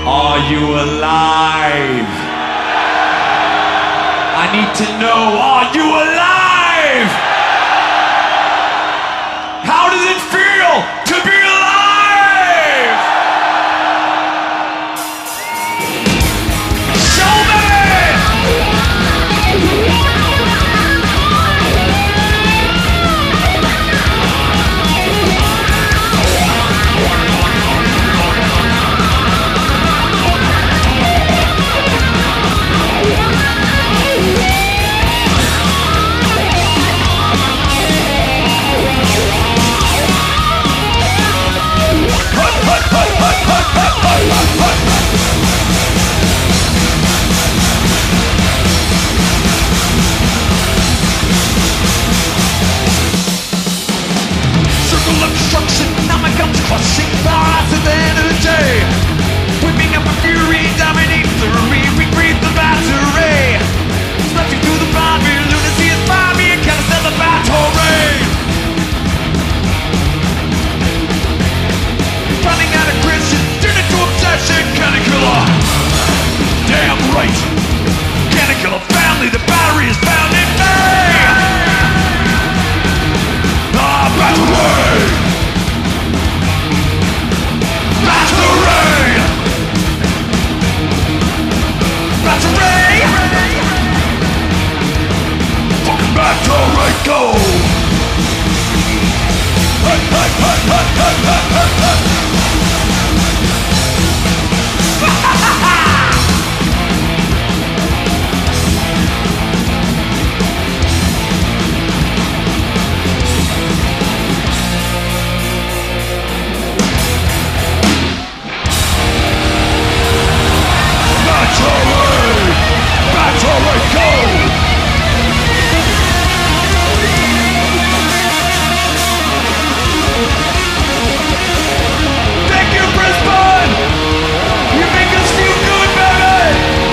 Are you alive? I need to know, are you alive? How does it feel to be alive? Show me! Circle of destruction, now my guns crushing bars of energy. Whipping up a fury, dominate through me, we breathe the battery. Slouching through the body, lunacy is by me, and can't stand the battery. Running out of Christian, turn into obsession, kinda killer. Damn right, kinda kill a family, the battery is found in me. Battery! Battery! Battery! Fucking battery, go! Hey, hey, hey, hey, hey, hey, hey, hey. Battery, go! Thank you, Brisbane! You make us feel good, baby!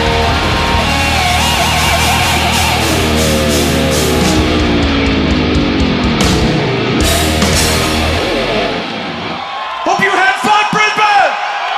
Hope you had fun, Brisbane!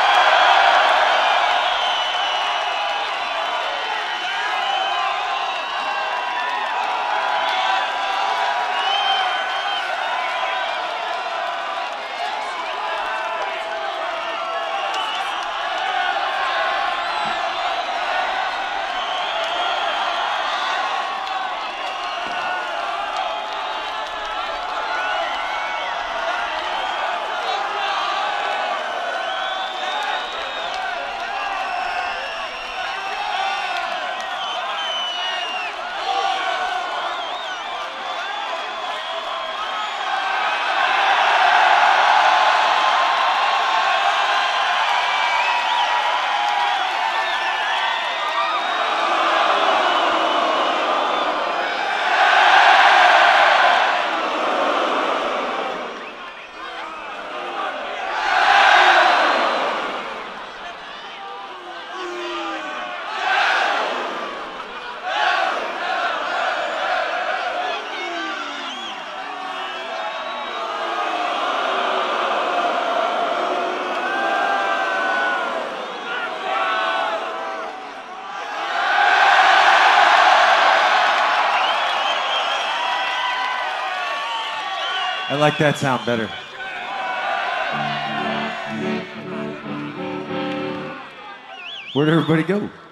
I like that sound better. Where'd everybody go?